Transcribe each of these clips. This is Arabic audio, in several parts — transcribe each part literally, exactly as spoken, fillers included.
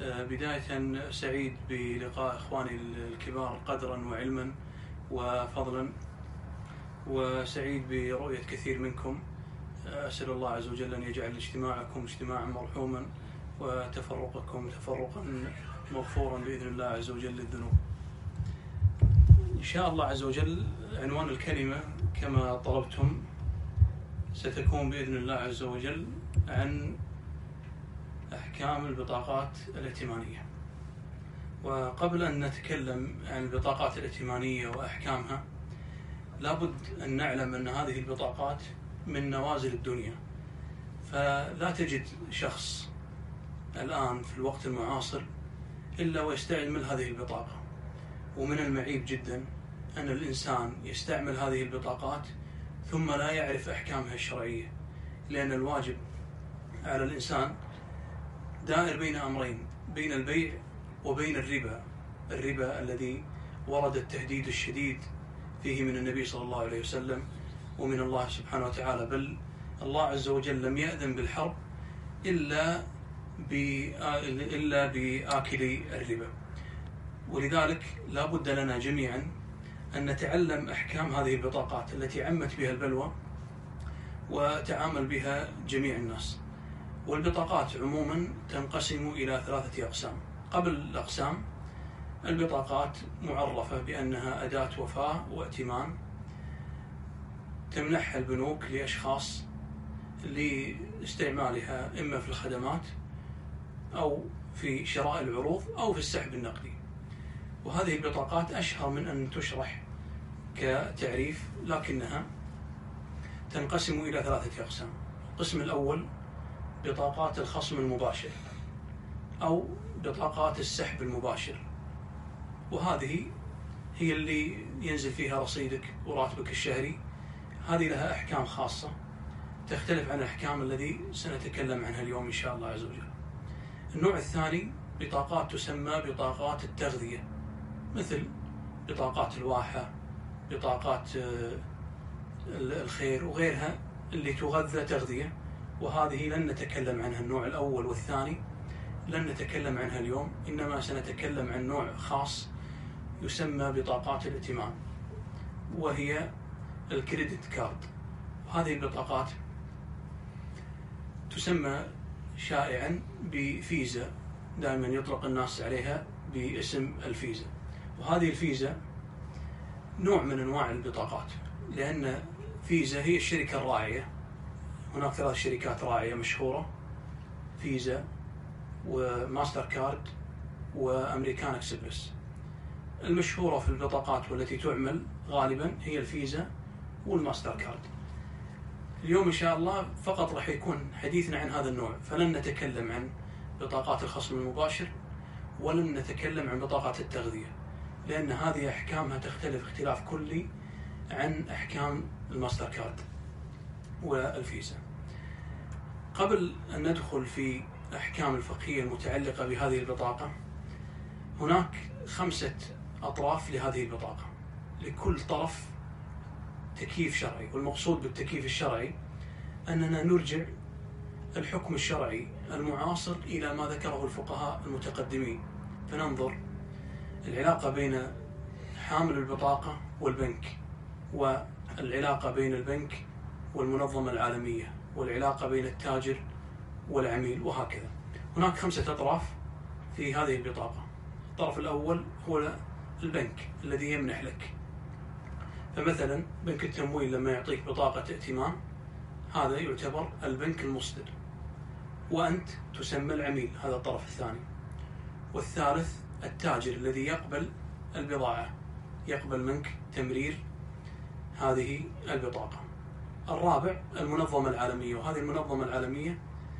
بداية سعيد بلقاء إخواني الكبار قدرا وعلما وفضلا، وسعيد برؤية كثير منكم. أسأل الله عز وجل أن يجعل اجتماعكم اجتماعا مرحوما وتفرقكم تفرقا مغفورا بإذن الله عز وجل للذنوب. إن شاء الله عز وجل عنوان الكلمة كما طلبتم ستكون بإذن الله عز وجل عن أحكام البطاقات الائتمانية. وقبل أن نتكلم عن البطاقات الائتمانية وأحكامها لابد أن نعلم أن هذه البطاقات من نوازل الدنيا، فلا تجد شخص الآن في الوقت المعاصر إلا ويستعمل هذه البطاقة. ومن المعيب جدا أن الإنسان يستعمل هذه البطاقات ثم لا يعرف أحكامها الشرعية، لأن الواجب على الإنسان دائر بين أمرين، بين البيع وبين الربا. الربا الذي ورد التهديد الشديد فيه من النبي صلى الله عليه وسلم ومن الله سبحانه وتعالى، بل الله عز وجل لم يأذن بالحرب إلا إلا بآكل الربا. ولذلك لا بد لنا جميعا أن نتعلم أحكام هذه البطاقات التي عمت بها البلوى وتعامل بها جميع الناس. والبطاقات عموما تنقسم إلى ثلاثة أقسام. قبل الأقسام، البطاقات معرفة بأنها أداة وفاة وائتمان تمنحها البنوك لأشخاص لاستعمالها إما في الخدمات أو في شراء العروض أو في السحب النقدي. وهذه البطاقات أشهر من أن تشرح كتعريف، لكنها تنقسم إلى ثلاثة أقسام. القسم الأول بطاقات الخصم المباشر أو بطاقات السحب المباشر، وهذه هي اللي ينزل فيها رصيدك وراتبك الشهري. هذه لها أحكام خاصة تختلف عن الأحكام الذي سنتكلم عنها اليوم إن شاء الله عز وجل. النوع الثاني بطاقات تسمى بطاقات التغذية، مثل بطاقات الواحة، بطاقات الخير وغيرها اللي تغذى تغذية، وهذه لن نتكلم عنها. النوع الأول والثاني لن نتكلم عنها اليوم، إنما سنتكلم عن نوع خاص يسمى بطاقات الائتمان، وهي الكريدت كارد. وهذه البطاقات تسمى شائعا بفيزا، دائما يطلق الناس عليها باسم الفيزا. وهذه الفيزا نوع من أنواع البطاقات، لأن فيزا هي الشركة الراعية. هناك ثلاث شركات راعية مشهورة: فيزا وماستر كارد وأمريكان إكسبرس. المشهورة في البطاقات والتي تعمل غالبا هي الفيزا والماستر كارد. اليوم إن شاء الله فقط راح يكون حديثنا عن هذا النوع، فلن نتكلم عن بطاقات الخصم المباشر ولن نتكلم عن بطاقات التغذية، لأن هذه أحكامها تختلف اختلاف كلي عن أحكام الماستر كارد والفيزا. قبل أن ندخل في أحكام الفقهية المتعلقة بهذه البطاقة، هناك خمسة أطراف لهذه البطاقة، لكل طرف تكييف شرعي. والمقصود بالتكييف الشرعي أننا نرجع الحكم الشرعي المعاصر إلى ما ذكره الفقهاء المتقدمين، فننظر العلاقة بين حامل البطاقة والبنك، والعلاقة بين البنك والمنظمة العالمية، والعلاقة بين التاجر والعميل، وهكذا. هناك خمسة أطراف في هذه البطاقة. الطرف الأول هو البنك الذي يمنح لك. فمثلا بنك التمويل لما يعطيك بطاقة ائتمان، هذا يعتبر البنك المصدر، وأنت تسمى العميل، هذا الطرف الثاني. والثالث التاجر الذي يقبل البضاعة، يقبل منك تمرير هذه البطاقة. الرابع المنظمة العالمية، وهذه المنظمة العالمية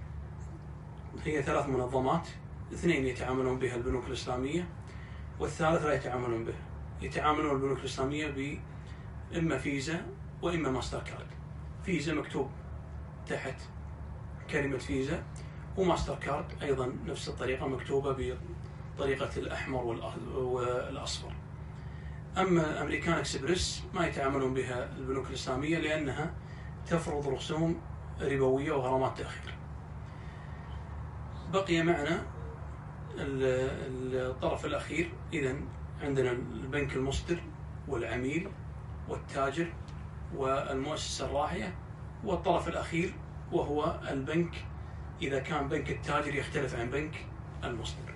هي ثلاث منظمات، اثنين يتعاملون بها البنوك الإسلامية والثالث لا يتعاملون به. يتعاملون البنوك الإسلامية بإما فيزا وإما ماستر كارد. فيزا مكتوب تحت كلمة فيزا، وماستر كارد أيضا نفس الطريقة مكتوبة بطريقة الأحمر والأصفر. أما أمريكان إكسبرس ما يتعاملون بها البنوك الإسلامية لأنها تفرض رسوم ربوية وغرامات تأخير. بقي معنا الطرف الأخير إذن عندنا البنك المصدر والعميل والتاجر والمؤسسة الراعية، والطرف الأخير وهو البنك إذا كان بنك التاجر يختلف عن بنك المصدر.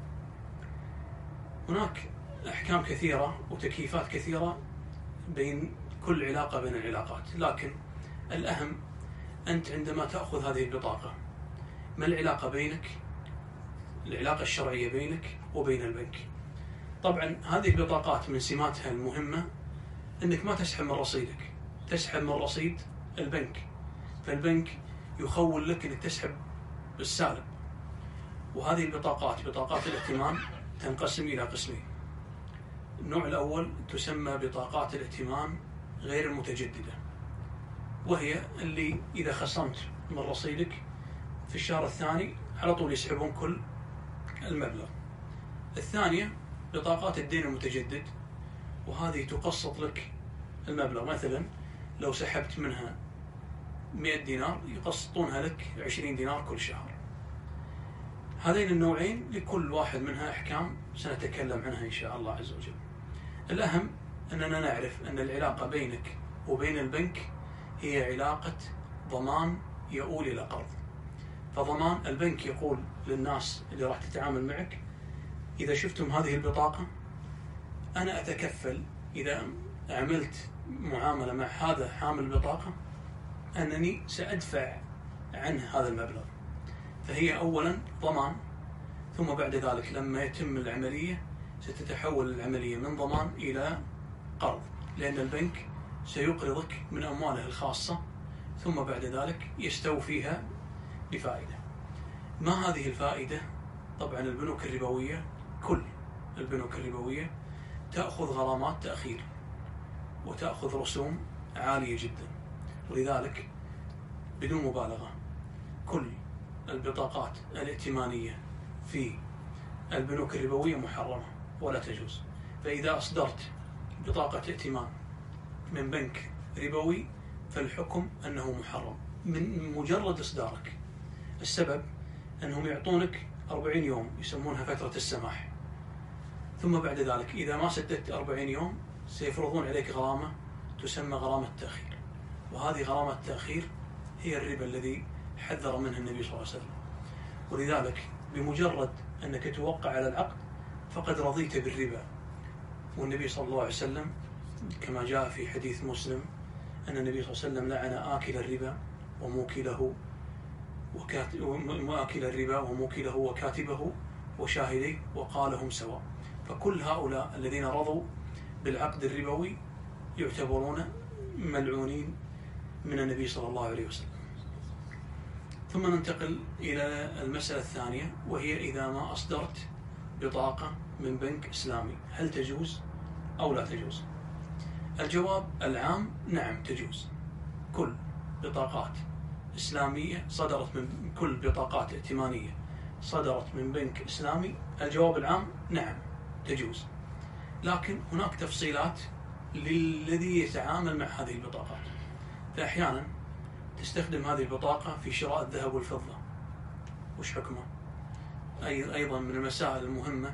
هناك أحكام كثيرة وتكييفات كثيرة بين كل علاقة بين العلاقات، لكن الأهم أنت عندما تأخذ هذه البطاقة ما العلاقة بينك، العلاقة الشرعية بينك وبين البنك. طبعا هذه البطاقات من سماتها المهمة أنك ما تسحب من رصيدك، تسحب من رصيد البنك، فالبنك يخول لك أنك تسحب بالسالب. وهذه البطاقات بطاقات الائتمان تنقسم إلى قسمين. النوع الأول تسمى بطاقات الائتمان غير المتجددة، وهي اللي إذا خصمت من رصيدك في الشهر الثاني على طول يسحبون كل المبلغ. الثانية بطاقات الدين المتجدد، وهذه تقسط لك المبلغ، مثلا لو سحبت منها مئة دينار يقسطونها لك عشرين دينار كل شهر. هذين النوعين لكل واحد منها أحكام سنتكلم عنها إن شاء الله عز وجل. الأهم أننا نعرف أن العلاقة بينك وبين البنك هي علاقة ضمان يؤول إلى قرض. فضمان البنك يقول للناس اللي راح تتعامل معك إذا شفتم هذه البطاقة أنا أتكفل إذا عملت معاملة مع هذا حامل البطاقة أنني سأدفع عنه هذا المبلغ. فهي أولا ضمان، ثم بعد ذلك لما يتم العملية ستتحول العملية من ضمان إلى قرض، لأن البنك سيقرضك من أمواله الخاصة ثم بعد ذلك يستوفيها بفائدة. ما هذه الفائدة؟ طبعا البنوك الربوية، كل البنوك الربوية تأخذ غرامات تأخير وتأخذ رسوم عالية جدا، ولذلك بدون مبالغة كل البطاقات الائتمانية في البنوك الربوية محرمة ولا تجوز. فإذا أصدرت بطاقة ائتمان من بنك ربوي فالحكم أنه محرم من مجرد إصدارك. السبب أنهم يعطونك أربعين يوم يسمونها فترة السماح، ثم بعد ذلك إذا ما سددت أربعين يوم سيفرضون عليك غرامة تسمى غرامة التأخير، وهذه غرامة التأخير هي الربا الذي حذر منه النبي صلى الله عليه وسلم. ولذلك بمجرد أنك توقع على العقد فقد رضيت بالربا. والنبي صلى الله عليه وسلم كما جاء في حديث مسلم أن النبي صلى الله عليه وسلم لعن آكل الربا وموكله وكاتب وآكل الربا وموكله وكاتبه وشاهديه وقال هم سواء. فكل هؤلاء الذين رضوا بالعقد الربوي يعتبرون ملعونين من النبي صلى الله عليه وسلم. ثم ننتقل إلى المسألة الثانية، وهي إذا ما أصدرت بطاقة من بنك إسلامي هل تجوز أو لا تجوز؟ الجواب العام نعم تجوز. كل بطاقات إسلامية صدرت من كل بطاقات ائتمانية صدرت من بنك إسلامي، الجواب العام نعم تجوز، لكن هناك تفصيلات للذي يتعامل مع هذه البطاقات. فأحيانا تستخدم هذه البطاقة في شراء الذهب والفضة، وش حكمه؟ أيضا من المسائل المهمة،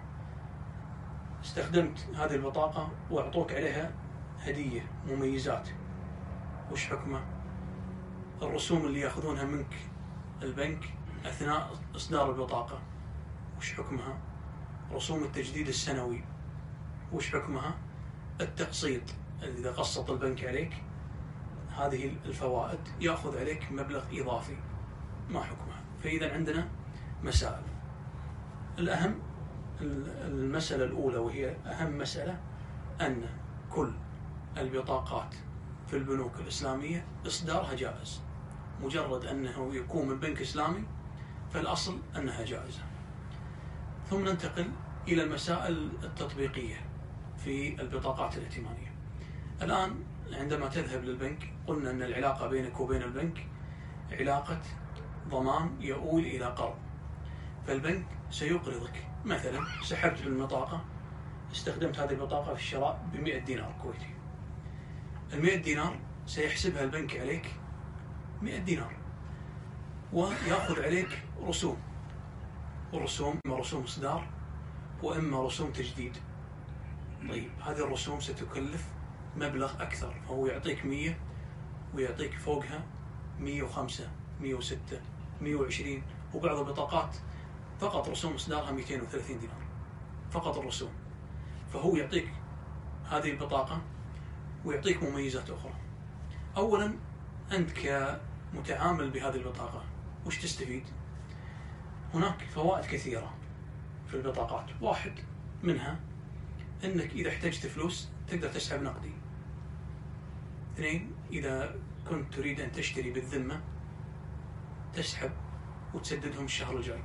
استخدمت هذه البطاقة وأعطوك عليها هدية مميزات، وش حكمه؟ الرسوم اللي يأخذونها منك البنك أثناء إصدار البطاقة وش حكمها؟ رسوم التجديد السنوي وش حكمها؟ التقسيط إذا قسط البنك عليك هذه الفوائد يأخذ عليك مبلغ إضافي، ما حكمها؟ فإذا عندنا مسائل. الأهم المسألة الأولى وهي أهم مسألة أن كل البطاقات في البنوك الإسلامية إصدارها جائز، مجرد أنه يكون من بنك إسلامي فالأصل أنها جائزة. ثم ننتقل إلى المسائل التطبيقية في البطاقات الائتمانية. الآن عندما تذهب للبنك قلنا أن العلاقة بينك وبين البنك علاقة ضمان يؤول إلى قرض، فالبنك سيقرضك. مثلا سحبت بالبطاقة، استخدمت هذه البطاقة في الشراء بمئة دينار كويتي، المئة دينار سيحسبها البنك عليك مئة دينار ويأخذ عليك رسوم، رسوم، إما رسوم إصدار وإما رسوم تجديد. طيب هذه الرسوم ستكلف مبلغ أكثر، فهو يعطيك مية ويعطيك فوقها مية وخمسة، مية وستة، مية وعشرين، وبعض البطاقات فقط رسوم إصدارها مئتين وثلاثين دينار فقط الرسوم. فهو يعطيك هذه البطاقة ويعطيك مميزات أخرى. أولا أنت كمتعامل بهذه البطاقة وش تستفيد؟ هناك فوائد كثيرة في البطاقات. واحد منها أنك إذا احتجت فلوس تقدر تسحب نقدي. اثنين، إذا كنت تريد أن تشتري بالذمة تسحب وتسددهم الشهر الجاي.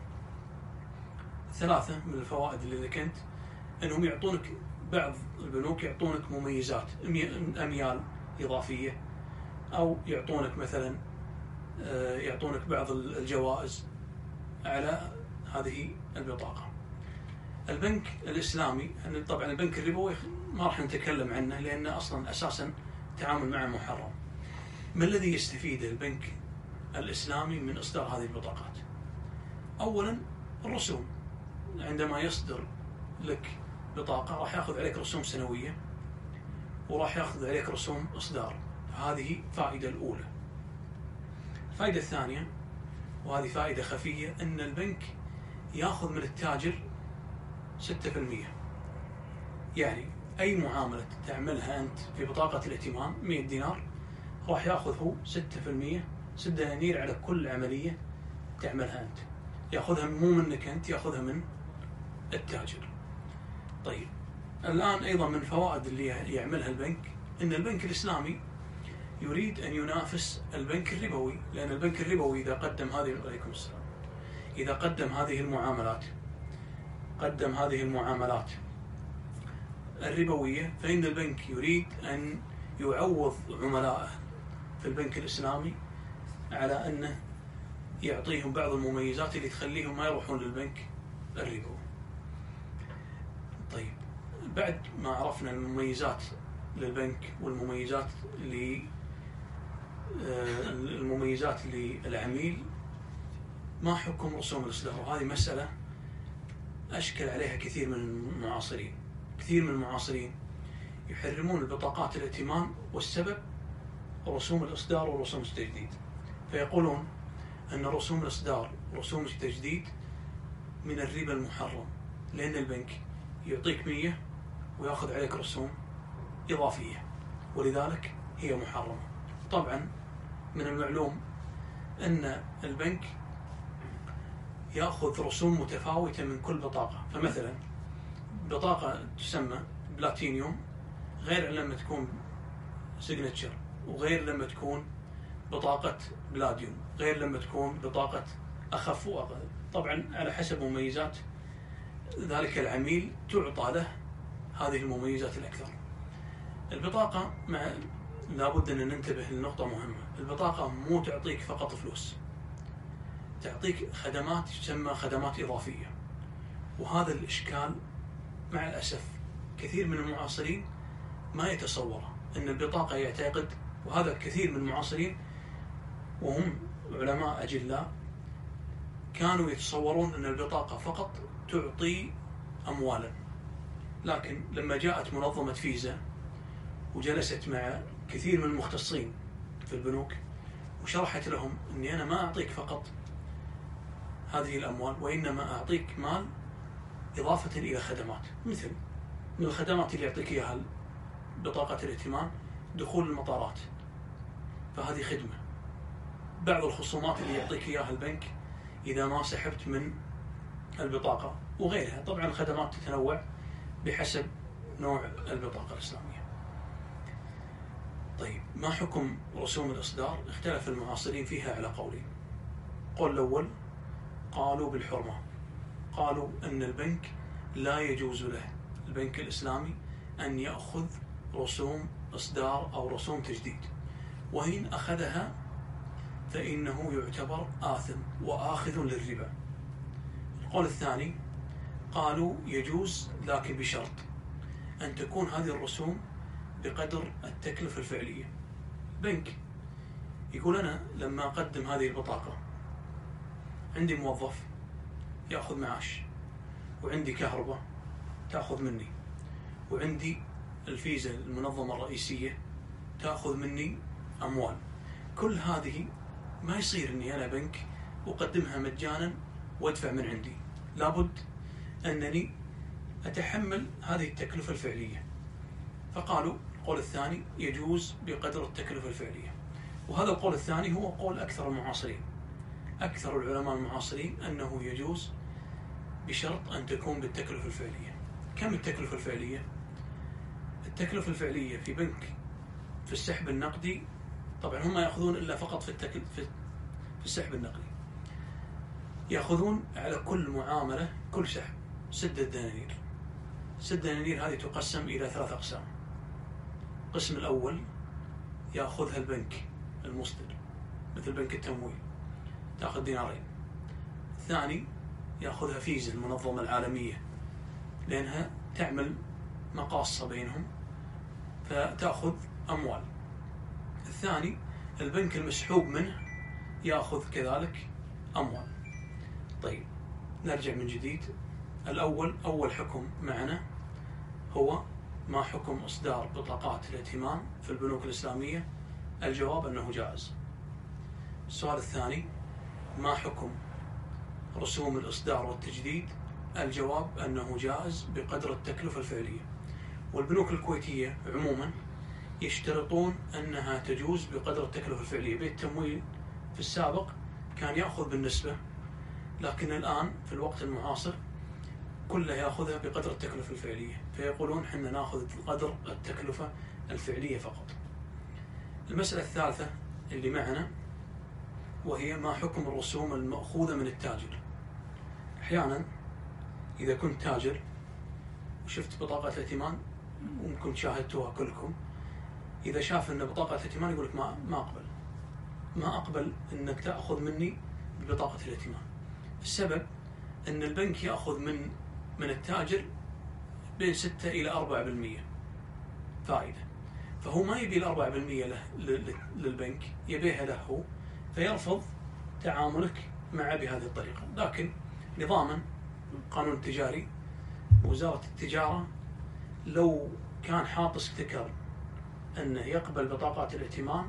ثلاثة من الفوائد اللي ذكرت أنهم يعطونك، بعض البنوك يعطونك مميزات، أميال إضافية، أو يعطونك مثلا يعطونك بعض الجوائز على هذه البطاقة. البنك الإسلامي، طبعا البنك الربوي ما راح نتكلم عنه لأنه أصلا أساسا تعامل معه محرم. ما الذي يستفيد البنك الإسلامي من إصدار هذه البطاقات؟ أولا الرسوم، عندما يصدر لك بطاقة راح يأخذ عليك رسوم سنوية وراح يأخذ عليك رسوم إصدار، هذه فائدة الأولى. الفائدة الثانية وهذه فائدة خفية، أن البنك يأخذ من التاجر ستة بالمئة. يعني أي معاملة تعملها أنت في بطاقة الائتمان مئة دينار راح يأخذ هو ستة بالمئة، ستة دنانير على كل عملية تعملها أنت، يأخذها مو منك أنت، يأخذها من التاجر. طيب الآن أيضا من الفوائد اللي يعملها البنك أن البنك الإسلامي يريد أن ينافس البنك الربوي، لأن البنك الربوي إذا قدم هذه عليكم السلام إذا قدم هذه المعاملات قدم هذه المعاملات الربوية، فإن البنك يريد أن يعوض عملائه في البنك الإسلامي على أنه يعطيهم بعض المميزات اللي تخليهم ما يروحون للبنك الربوي. طيب بعد ما عرفنا المميزات للبنك والمميزات اللي المميزات للعميل، ما حكم رسوم الإصدار؟ وهذه مسألة أشكل عليها كثير من المعاصرين. كثير من المعاصرين يحرمون البطاقات الائتمان، والسبب رسوم الإصدار ورسوم التجديد. فيقولون أن رسوم الإصدار ورسوم التجديد من الربا المحرم، لأن البنك يعطيك مية ويأخذ عليك رسوم إضافية، ولذلك هي محرمة. طبعا من المعلوم أن البنك يأخذ رسوم متفاوتة من كل بطاقة. فمثلا بطاقة تسمى بلاتينيوم غير لما تكون سيجنتشر، وغير لما تكون بطاقة بلاديوم، غير لما تكون بطاقة أخف وأقل. طبعا على حسب مميزات ذلك العميل تعطى له هذه المميزات الأكثر. البطاقة مع لابد أن ننتبه لنقطة مهمة، البطاقة مو تعطيك فقط فلوس، تعطيك خدمات تسمى خدمات إضافية. وهذا الإشكال مع الأسف كثير من المعاصرين ما يتصور أن البطاقة يعتقد، وهذا كثير من المعاصرين وهم علماء أجلاء كانوا يتصورون أن البطاقة فقط تعطي أموالا. لكن لما جاءت منظمة فيزا وجلست مع كثير من المختصين في البنوك وشرحت لهم أني أنا ما أعطيك فقط هذه الأموال، وإنما أعطيك مال إضافة إلى خدمات. مثل من الخدمات اللي يعطيك إياها بطاقة الائتمان دخول المطارات، فهذه خدمة. بعض الخصومات اللي يعطيك إياها البنك إذا ما سحبت من البطاقة وغيرها. طبعا الخدمات تتنوع بحسب نوع البطاقة الإسلامية. طيب ما حكم رسوم الإصدار؟ اختلف المعاصرين فيها على قولين. قول الأول قالوا بالحرمة، قالوا أن البنك لا يجوز له، البنك الإسلامي، أن يأخذ رسوم إصدار أو رسوم تجديد، وإن أخذها فإنه يعتبر آثم وآخذ للربا. القول الثاني قالوا يجوز، لكن بشرط أن تكون هذه الرسوم بقدر التكلفة الفعلية. بنك يقول أنا لما أقدم هذه البطاقة عندي موظف يأخذ معاش، وعندي كهرباء تأخذ مني، وعندي الفيزا المنظمة الرئيسية تأخذ مني أموال. كل هذه ما يصير أني أنا بنك أقدمها مجانا وأدفع من عندي، لابد أنني أتحمل هذه التكلفة الفعلية. فقالوا القول الثاني يجوز بقدر التكلفة الفعلية، وهذا القول الثاني هو قول أكثر المعاصرين، أكثر العلماء المعاصرين أنه يجوز بشرط أن تكون بالتكلفة الفعلية. كم التكلفة الفعلية؟ التكلفة الفعلية في بنك في السحب النقدي، طبعا هم يأخذون إلا فقط في التكل في السحب النقدي، يأخذون على كل معاملة كل سحب ستة دنانير. ست دنانير هذه تقسم إلى ثلاث أقسام. القسم الأول يأخذها البنك المصدر مثل بنك التمويل، تأخذ دينارين. الثاني يأخذها فيزا المنظمة العالمية لأنها تعمل مقاصة بينهم فتأخذ أموال. الثاني البنك المسحوب منه يأخذ كذلك أموال. طيب نرجع من جديد. الأول أول حكم معنا هو ما حكم إصدار بطاقات الائتمان في البنوك الإسلامية؟ الجواب أنه جائز. السؤال الثاني ما حكم رسوم الإصدار والتجديد؟ الجواب أنه جائز بقدر التكلفة الفعلية. والبنوك الكويتية عموما يشترطون أنها تجوز بقدر التكلفة الفعلية. بيت التمويل في السابق كان يأخذ بالنسبة، لكن الآن في الوقت المعاصر كله يأخذها بقدر التكلفة الفعلية، فيقولون حنا نأخذ قدر التكلفة الفعلية فقط. المسألة الثالثة اللي معنا وهي ما حكم الرسوم المأخوذة من التاجر؟ أحيانا إذا كنت تاجر وشفت بطاقة ائتمان، وممكن شاهدتوها كلكم، إذا شاف أن بطاقة ائتمان يقول لك ما ما أقبل ما أقبل أنك تأخذ مني ببطاقة الائتمان. السبب أن البنك يأخذ من من التاجر بين ستة إلى أربعة بالمئة فائدة، فهو ما يبي الأربعة بالمئة له للبنك، يبيها له هو، فيرفض تعاملك معه بهذه الطريقة. لكن نظاما القانون التجاري وزارة التجارة لو كان حاط استكر أنه يقبل بطاقات الائتمان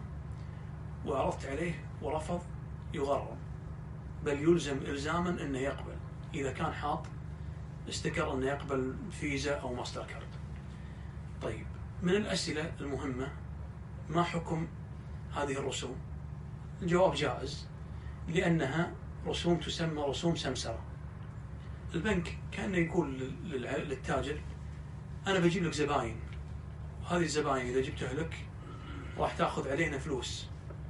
وعرضت عليه ورفض يغرم، بل يلزم إلزاما أنه يقبل إذا كان حاط استكر أنه يقبل فيزا أو ماستر كارد. طيب من الأسئلة المهمة ما حكم هذه الرسوم؟ الجواب جائز، لأنها رسوم تسمى رسوم سمسرة. البنك كأنه يقول للتاجر أنا بجيب لك زباين، وهذه الزباين إذا جبتها لك راح تأخذ علينا فلوس،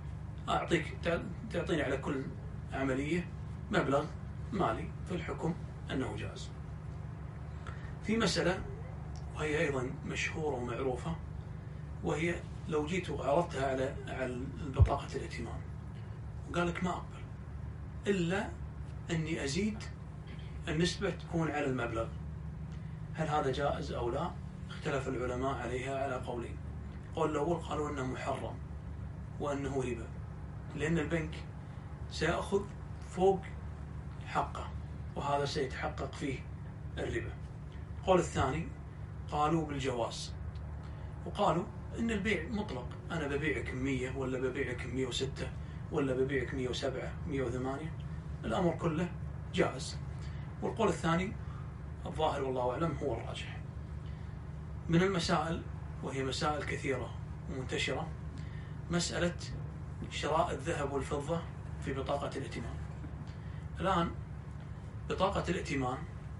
أعطيك تعطيني على كل عملية مبلغ مالي، في الحكم أنه جائز. في مسألة وهي أيضا مشهورة ومعروفة، وهي لو جيت وعرضتها على على بطاقة الائتمان وقال لك ما أقبل إلا أني أزيد النسبة تكون على المبلغ، هل هذا جائز أو لا؟ اختلف العلماء عليها على قولين. قول الأول قالوا أنه محرم وأنه ربا، لأن البنك سيأخذ فوق حقه وهذا سيتحقق فيه الربا. القول الثاني قالوا بالجواز، وقالوا إن البيع مطلق، أنا ببيعك مية ولا ببيعك مية وستة ولا ببيعك مية وسبعة مية وثمانية، الأمر كله جائز. والقول الثاني الظاهر والله أعلم هو الراجح. من المسائل وهي مسائل كثيرة ومنتشرة مسألة شراء الذهب والفضة في بطاقة الائتمان. الآن بطاقة الائتمان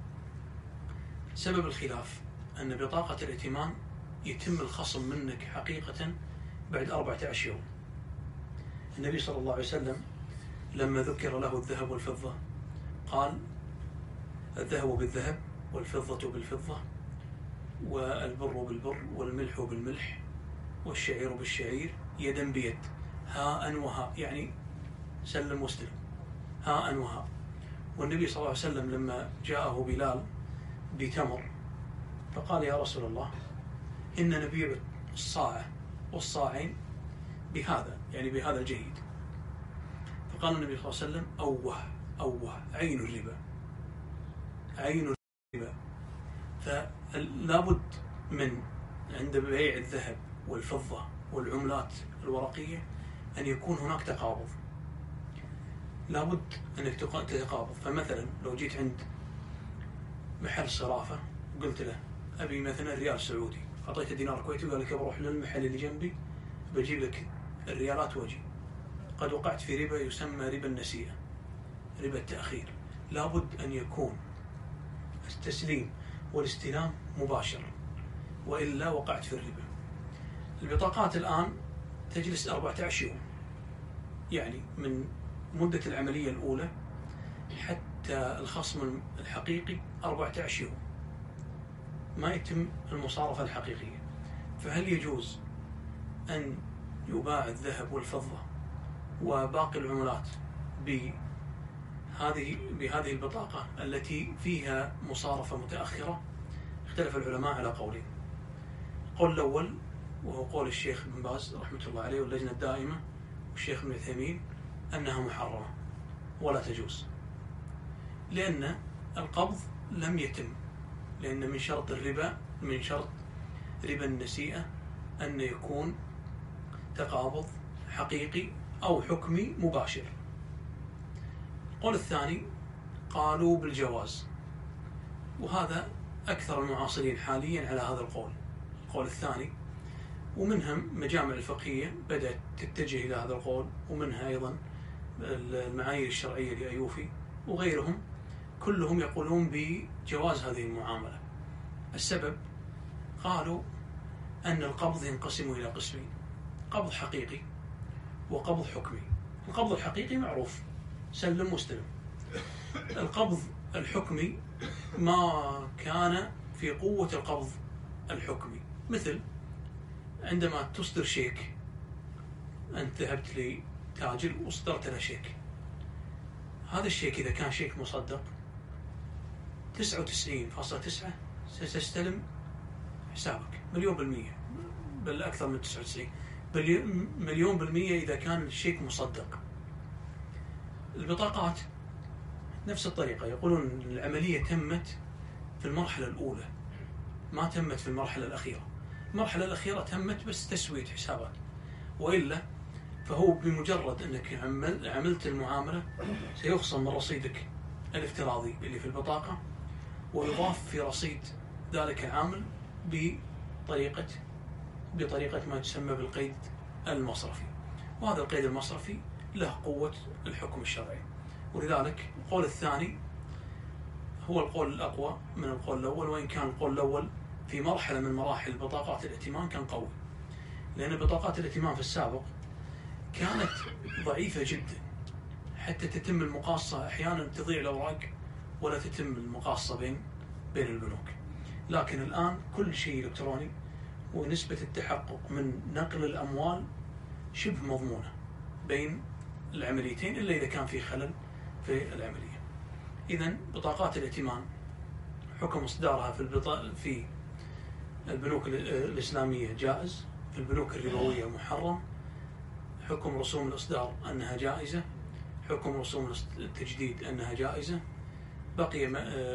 سبب الخلاف أن بطاقة الائتمان يتم الخصم منك حقيقة بعد أربعة عشر يوم. النبي صلى الله عليه وسلم لما ذكر له الذهب والفضة قال الذهب بالذهب والفضة بالفضة والبر بالبر والملح بالملح والشعير بالشعير يدا بيد هاء وهاء، يعني سلم واستلم هاء وهاء. والنبي صلى الله عليه وسلم لما جاءه بلال بتمر فقال يا رسول الله إن نبيع الصاع والصاعين بهذا، يعني بهذا الجيد. فقال النبي صلى الله عليه وسلم أوه أوه عين الربا، عين الربا. فلا بد من عند بيع الذهب والفضة والعملات الورقية أن يكون هناك تقابض، لا بد أنك تتقابض. فمثلا لو جيت عند محل صرافة وقلت له أبي مثلا ريال سعودي، أعطيته دينار كويتي وقال لك بروح للمحل اللي جنبي بجيب لك الريالات وأجي، قد وقعت في ربا يسمى ربا النسيئة، ربا التأخير. لا بد أن يكون التسليم والاستلام مباشر، وإلا وقعت في الربا. البطاقات الآن تجلس أربعة عشر يوم، يعني من مدة العملية الأولى حتى الخصم الحقيقي أربعة عشر يوم ما يتم المصارفة الحقيقية. فهل يجوز أن يباع الذهب والفضة وباقي العملات بهذه بهذه البطاقة التي فيها مصارفة متأخرة؟ اختلف العلماء على قولين. القول الأول وهو قول الشيخ بن باز رحمة الله عليه واللجنة الدائمة والشيخ ابن عثيمين أنها محرمة ولا تجوز، لأن القبض لم يتم، لأن من شرط الربا من شرط ربا النسيئة أن يكون تقابض حقيقي أو حكمي مباشر. القول الثاني قالوا بالجواز، وهذا أكثر المعاصرين حاليا على هذا القول، القول الثاني، ومنها مجامع الفقهية بدأت تتجه إلى هذا القول، ومنها أيضا المعايير الشرعية لأيوفي وغيرهم، كلهم يقولون بجواز هذه المعاملة. السبب قالوا أن القبض ينقسم إلى قسمين، قبض حقيقي وقبض حكمي. القبض الحقيقي معروف، سلم واستلم. القبض الحكمي ما كان في قوة القبض الحكمي، مثل عندما تصدر شيك، أنت ذهبت لتاجر وصدرت له شيك، هذا الشيك إذا كان شيك مصدق تسعة وتسعين فاصلة تسعة ستستلم حسابك مليون بالمية، بل أكثر من تسعة وتسعين مليون بالمية إذا كان الشيك مصدق. البطاقات نفس الطريقة، يقولون العملية تمت في المرحلة الأولى ما تمت في المرحلة الأخيرة. المرحلة الأخيرة تمت بس تسوية حسابات، وإلا فهو بمجرد أنك عملت المعاملة سيخصم من رصيدك الافتراضي اللي في البطاقة، ويضاف في رصيد ذلك العامل بطريقة بطريقة ما تسمى بالقيد المصرفي، وهذا القيد المصرفي له قوة الحكم الشرعي. ولذلك القول الثاني هو القول الأقوى من القول الأول، وإن كان القول الأول في مرحلة من مراحل بطاقات الائتمان كان قوي، لأن بطاقات الائتمان في السابق كانت ضعيفة جدا، حتى تتم المقاصة أحيانا تضيع الأوراق ولا تتم المقاصة بين بين البنوك. لكن الآن كل شيء إلكتروني، ونسبة التحقق من نقل الأموال شبه مضمونة بين العمليتين، إلا إذا كان في خلل في العملية. إذن بطاقات الائتمان حكم إصدارها في البطا... في البنوك الإسلامية جائز، في البنوك الربوية محرم، حكم رسوم الإصدار أنها جائزة، حكم رسوم التجديد أنها جائزة. بقي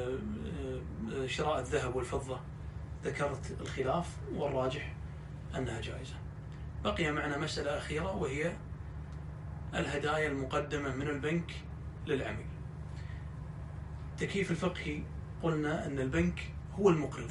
شراء الذهب والفضة ذكرت الخلاف والراجح أنها جائزة. بقي معنا مسألة أخيرة وهي الهدايا المقدمة من البنك للعميل. التكييف الفقهي قلنا أن البنك هو المقرض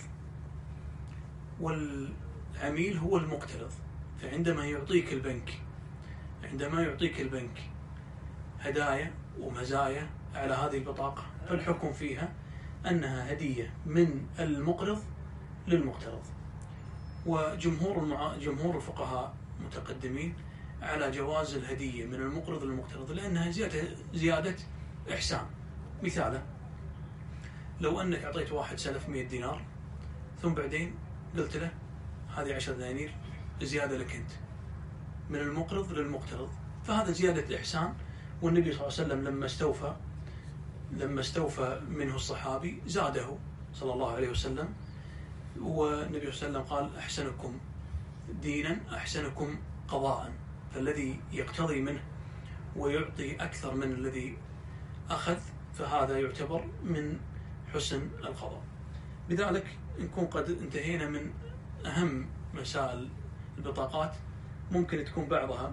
والعميل هو المقترض، فعندما يعطيك البنك عندما يعطيك البنك هدايا ومزايا على هذه البطاقة، فالحكم فيها أنها هدية من المقرض للمقترض. وجمهور المع... جمهور الفقهاء متقدمين على جواز الهدية من المقرض للمقترض، لأنها زيادة زيادة إحسان. مثالا، لو أنك أعطيت واحد سلف مئة دينار ثم بعدين قلت له هذه عشر دنانير زيادة لك أنت من المقرض للمقترض، فهذا زيادة إحسان. والنبي صلى الله عليه وسلم لما استوفى لما استوفى منه الصحابي زاده صلى الله عليه وسلم، والنبي صلى الله عليه وسلم قال أحسنكم دينا أحسنكم قضاء، فالذي يقتضي منه ويعطي أكثر من الذي أخذ فهذا يعتبر من حسن القضاء. بذلك نكون قد انتهينا من أهم مسائل البطاقات. ممكن تكون بعضها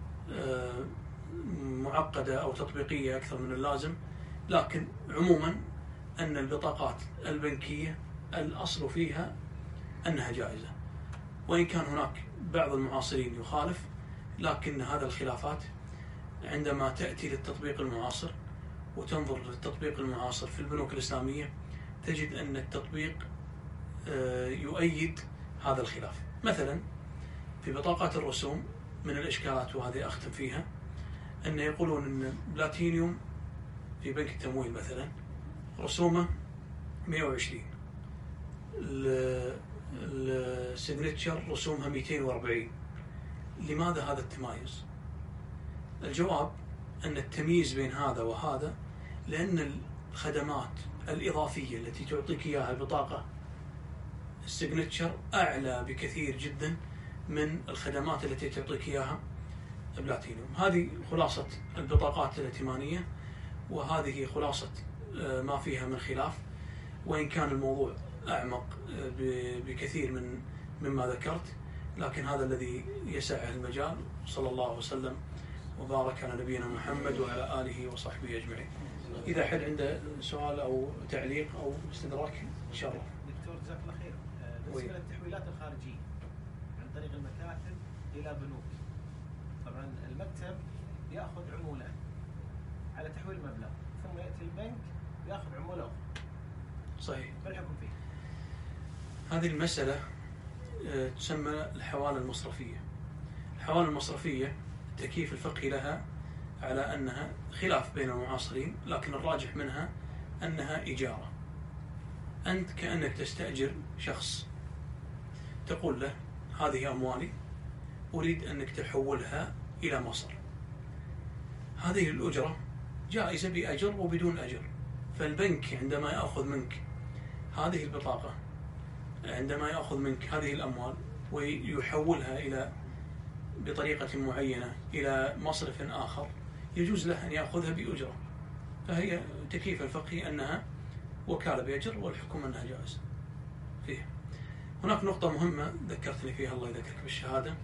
معقدة أو تطبيقية أكثر من اللازم، لكن عموما أن البطاقات البنكية الأصل فيها أنها جائزة، وإن كان هناك بعض المعاصرين يخالف، لكن هذا الخلافات عندما تأتي للتطبيق المعاصر وتنظر للتطبيق المعاصر في البنوك الإسلامية تجد أن التطبيق يؤيد هذا الخلاف. مثلا في بطاقات الرسوم من الإشكالات، وهذه أختم فيها، أن يقولون أن بلاتينيوم في بنك التمويل مثلا رسومه مئة وعشرين، السيجنتشر رسومها مئتين وأربعين. لماذا هذا التمايز؟ الجواب أن التمييز بين هذا وهذا لأن الخدمات الإضافية التي تعطيك إياها البطاقة السيجنتشر أعلى بكثير جدا من الخدمات التي تعطيك إياها بلاتينيوم. هذه خلاصة البطاقات الائتمانية، وهذه خلاصة ما فيها من خلاف، وإن كان الموضوع أعمق بكثير من مما ذكرت، لكن هذا الذي يسعه المجال. صلى الله وسلم وبارك على نبينا محمد وعلى آله وصحبه أجمعين. إذا حد عنده سؤال أو تعليق أو استدراك إن شاء الله. دكتور جزاك الله خير. بالنسبة للتحويلات الخارجية عن طريق المكاتب إلى بنوك، طبعا المكتب يأخذ عمولة على تحويل مبلغ، ثم يأتي البنك يأخذ عمولة أخرى. صحيح. ما الحكم فيه؟ هذه المسألة تسمى الحوالة المصرفية. الحوالة المصرفية التكييف الفقهي لها على أنها خلاف بين المعاصرين، لكن الراجح منها أنها إجارة. أنت كأنك تستأجر شخص، تقول له هذه أموالي أريد أنك تحولها إلى مصر. هذه الأجرة جائزة بأجر وبدون أجر. فالبنك عندما يأخذ منك هذه البطاقة، عندما يأخذ منك هذه الأموال ويحولها إلى بطريقة معينة إلى مصرف آخر، يجوز له أن يأخذها بأجرة. فهي تكييف الفقهي أنها وكالة بأجر، والحكم أنها جائزة فيها. هناك نقطة مهمة ذكرتني فيها، الله يذكرك بالشهادة،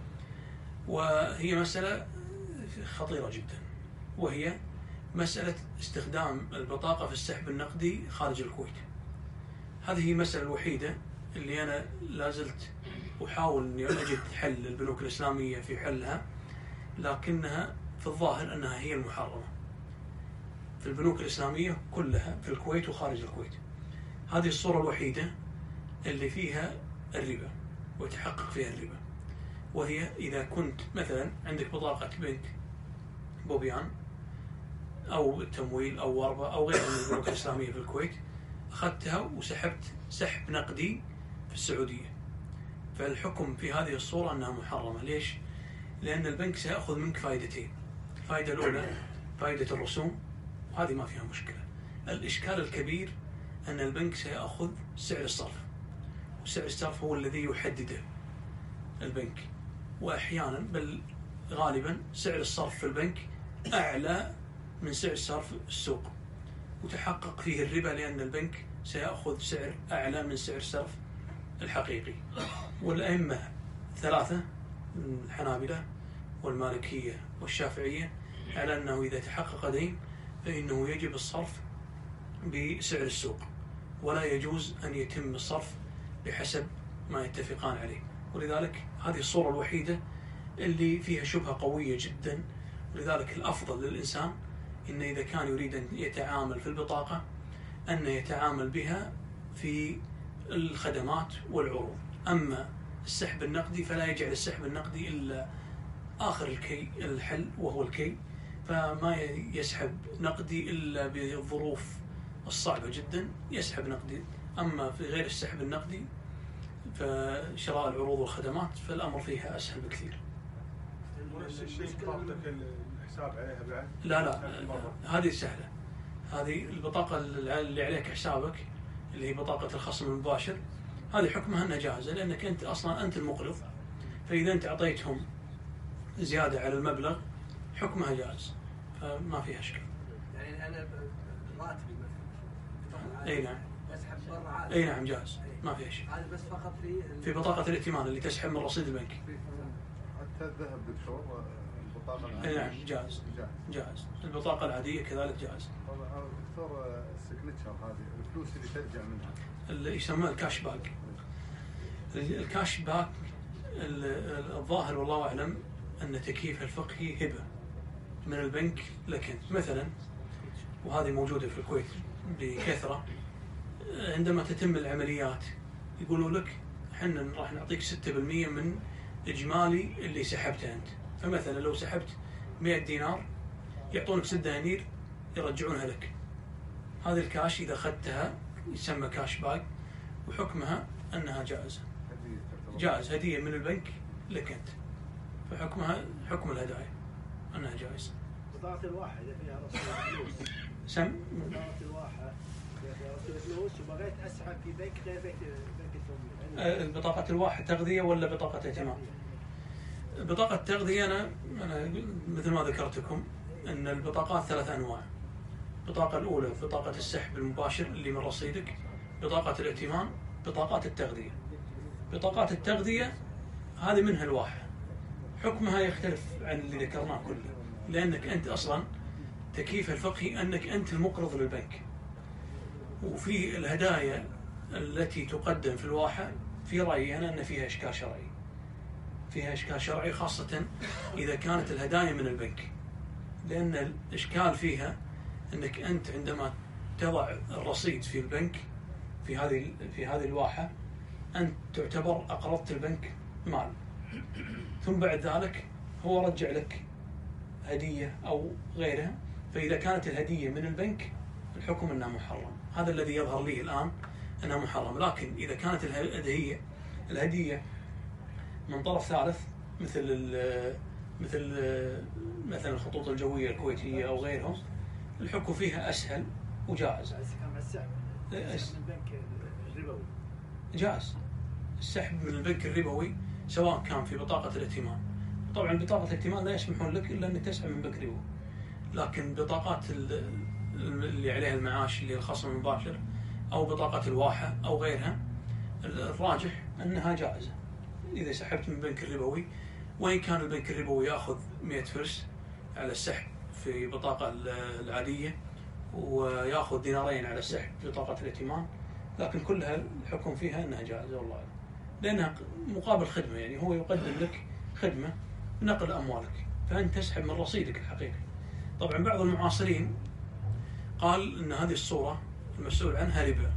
وهي مسألة خطيرة جدا، وهي مسألة استخدام البطاقة في السحب النقدي خارج الكويت. هذه المسألة الوحيدة اللي أنا لازلت أحاول أني أجد حل للبنوك الإسلامية في حلها، لكنها في الظاهر أنها هي المحرمة في البنوك الإسلامية كلها في الكويت وخارج الكويت. هذه الصورة الوحيدة اللي فيها الربا وتحقق فيها الربا، وهي إذا كنت مثلا عندك بطاقة بنك بوبيان أو التمويل أو وربة أو غيرها من البنوك الإسلامية في الكويت، أخذتها وسحبت سحب نقدي في السعودية، فالحكم في هذه الصورة أنها محرمة. ليش؟ لأن البنك سيأخذ منك فائدتين. الفائدة الأولى فائدة الرسوم، وهذه ما فيها مشكلة. الإشكال الكبير أن البنك سيأخذ سعر الصرف، وسعر الصرف هو الذي يحدده البنك، وأحيانا بل غالبا سعر الصرف في البنك أعلى من سعر الصرف السوق، وتحقق فيه الربا لأن البنك سيأخذ سعر أعلى من سعر الصرف الحقيقي. والأئمة ثلاثة، الحنابلة والمالكية والشافعية، على أنه إذا تحقق دين فإنه يجب الصرف بسعر السوق، ولا يجوز أن يتم الصرف بحسب ما يتفقان عليه. ولذلك هذه الصورة الوحيدة اللي فيها شبهة قوية جدا. ولذلك الأفضل للإنسان إن إذا كان يريد أن يتعامل في البطاقة أن يتعامل بها في الخدمات والعروض. أما السحب النقدي فلا يجعل السحب النقدي إلا آخر الكي الحل، وهو الكي، فما يسحب نقدي إلا بالظروف الصعبة جدا يسحب نقدي. أما في غير السحب النقدي فشراء العروض والخدمات فالأمر فيها أسهل بكثير. الحساب عليها بعد؟ لا لا هذه سهلة. هذه البطاقة اللي عليك حسابك اللي هي بطاقة الخصم المباشر، هذه حكمها أنها جائزة، لأنك أنت أصلا أنت المقرض، فإذا أنت أعطيتهم زيادة على المبلغ حكمها جائز، فما فيها إشكال. يعني أنا راتبي مثلا. أي نعم. اسحب برا عادي. اي نعم جائز ما فيها شيء. هذا بس فقط في في بطاقة الائتمان اللي تسحب من رصيد البنك. حتى الذهب دكتور البطاقة اي العادية. نعم جائز. جائز. البطاقة العادية كذلك جائز. دكتور السكنتشر هذه الفلوس اللي ترجع منها. اللي يسمى الكاش باك. الكاش باك الظاهر والله أعلم أن تكييف الفقهي هبة من البنك لك أنت مثلا، وهذه موجودة في الكويت بكثرة. عندما تتم العمليات يقولوا لك احنا راح نعطيك ستة بالمئة من إجمالي اللي سحبته أنت. فمثلا لو سحبت مئة دينار يعطونك ستة دنانير يرجعونها لك. هذه الكاش إذا أخذتها يسمى كاش باك، وحكمها أنها جائزة. جائز هدية من البنك لك أنت، فحكمها حكم الهدايا أنها جائزة. بطاقة الواحة إذا فيها رصيد فلوس. سم. بطاقة الواحة إذا فيها رصيد فلوس وبغيت أسحب في بنك غير بنك بنك التمويل. بطاقة الواحة تغذية ولا بطاقة ائتمان؟ بطاقة التغذية أنا أنا مثل ما ذكرتكم أن البطاقات ثلاث أنواع. البطاقة الأولى بطاقة السحب المباشر اللي من رصيدك، بطاقة الائتمان، بطاقات التغذية. بطاقات التغذية هذه منها الواحة، حكمها يختلف عن اللي ذكرناه كله، لأنك أنت أصلا تكييف الفقهي أنك أنت المقرض للبنك. وفي الهدايا التي تقدم في الواحة في رأيي أنا أن فيها إشكال شرعي، فيها إشكال شرعي خاصة إذا كانت الهدايا من البنك، لأن الإشكال فيها أنك أنت عندما تضع الرصيد في البنك في هذه في هذه الواحة أنت تعتبر أقرضت البنك مال، ثم بعد ذلك هو رجع لك هدية أو غيرها. فإذا كانت الهدية من البنك الحكم أنها محرم، هذا الذي يظهر لي الآن أنها محرم. لكن إذا كانت الهدية الهدية من طرف ثالث مثل مثل مثلا الخطوط الجوية الكويتية أو غيرهم، الحكم فيها أسهل وجائز. السحب من البنك الربوي جائز. السحب من البنك الربوي سواء كان في بطاقة الائتمان، طبعا بطاقة الائتمان لا يسمحون لك إلا أن تسحب من بنك ربوي، لكن بطاقات اللي عليها المعاش اللي الخصم المباشر أو بطاقة الواحة أو غيرها الراجح أنها جائزة إذا سحبت من بنك الربوي. وإن كان البنك الربوي يأخذ مئة فرس على السحب في بطاقة العادية ويأخذ دينارين على السحب في بطاقة الائتمان، لكن كلها الحكم فيها أنها جائزة والله أعلم، لأنها مقابل خدمة. يعني هو يقدم لك خدمة نقل أموالك، فأنت تسحب من رصيدك الحقيقي. طبعا بعض المعاصرين قال أن هذه الصورة المسؤول عنها ربا،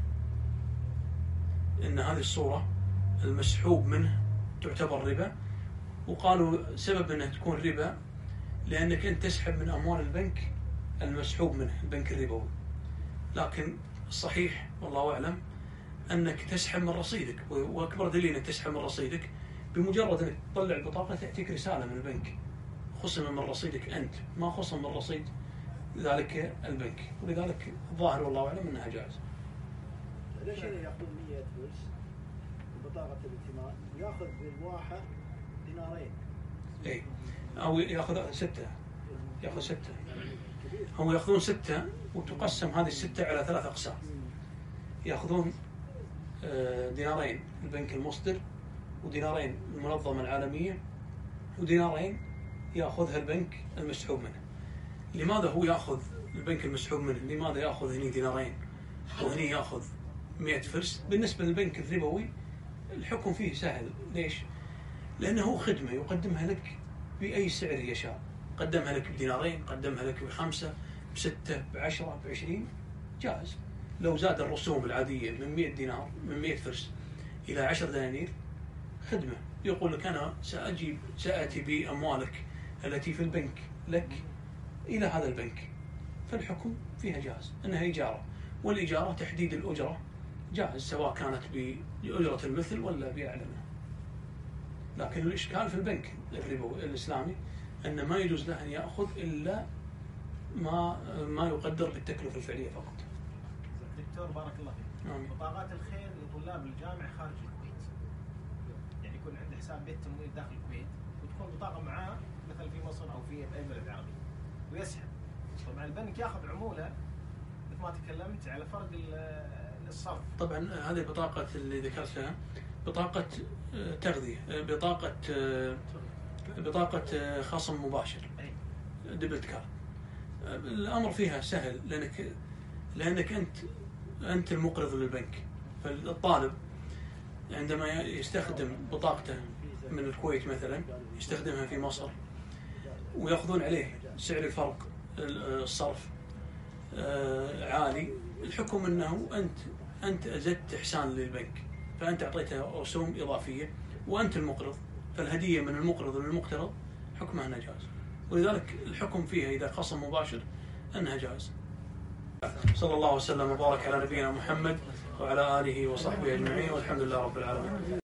أن هذه الصورة المسحوب منه تعتبر ربا، وقالوا سبب أنها تكون ربا لأنك أنت تسحب من أموال البنك المسحوب منه البنك الربوي. لكن الصحيح والله أعلم أنك تسحب من رصيدك، وأكبر دليل أنك تسحب من رصيدك بمجرد أنك تطلع البطاقة تأتيك رسالة من البنك خصم من رصيدك أنت، ما خصم من رصيد ذلك البنك، ولذلك الظاهر والله أعلم أنها جائزة. ليش يأخذ مئة فلس بطاقة الائتمان ويأخذ بالواحة دينارين؟ إيه أو يأخذ ستة، يأخذ ستة، هم يأخذون ستة وتقسم هذه الستة على ثلاث أقسام. يأخذون دينارين البنك المصدر، ودينارين المنظمة العالمية، ودينارين يأخذها البنك المسحوب منه. لماذا هو يأخذ البنك المسحوب منه؟ لماذا يأخذ هني دينارين وهني يأخذ مئة فرس؟ بالنسبة للبنك الربوي الحكم فيه سهل. ليش؟ لأنه خدمة يقدمها لك بأي سعر يشاء، قدمها لك بدينارين، قدمها لك بخمسة، بستة، بعشرة، بعشرين، جائز. لو زاد الرسوم العادية من مئة دينار من مئة فرس إلى عشر دنانير خدمة، يقول لك أنا سأجيب سأتي بأموالك التي في البنك لك إلى هذا البنك، فالحكم فيها جائز أنها إجارة، والإجارة تحديد الأجرة جائز سواء كانت بأجرة المثل ولا بأعلى منها. لكن الإشكال في البنك الربوي الإسلامي أن ما يجوز له أن يأخذ إلا ما ما يقدر بالتكلفة الفعلية فقط. دكتور بارك الله فيك. بطاقات الخير لطلاب الجامعة خارج الكويت، يعني يكون عنده حساب بيت تمويل داخل الكويت وتكون بطاقة معاه مثلا في مصر أو في أي بلد عربي ويسحب. طبعا البنك ياخذ عمولة مثل ما تكلمت على فرق الصرف. طبعا هذه بطاقة اللي ذكرتها بطاقة تغذية، بطاقة بطاقة خصم مباشر، ديبت كارد. الأمر فيها سهل لأنك لأنك أنت أنت المقرض للبنك. فالطالب عندما يستخدم بطاقته من الكويت مثلا يستخدمها في مصر ويأخذون عليه سعر الفرق الصرف عالي، الحكم أنه أنت أنت أزدت إحسان للبنك، فأنت أعطيته رسوم إضافية وأنت المقرض، فالهدية من المقرض للمقترض حكمها أنها جائز، ولذلك الحكم فيها إذا خصم مباشر أنها جائز. صلى الله وسلم وبارك على نبينا محمد وعلى آله وصحبه أجمعين، والحمد لله رب العالمين.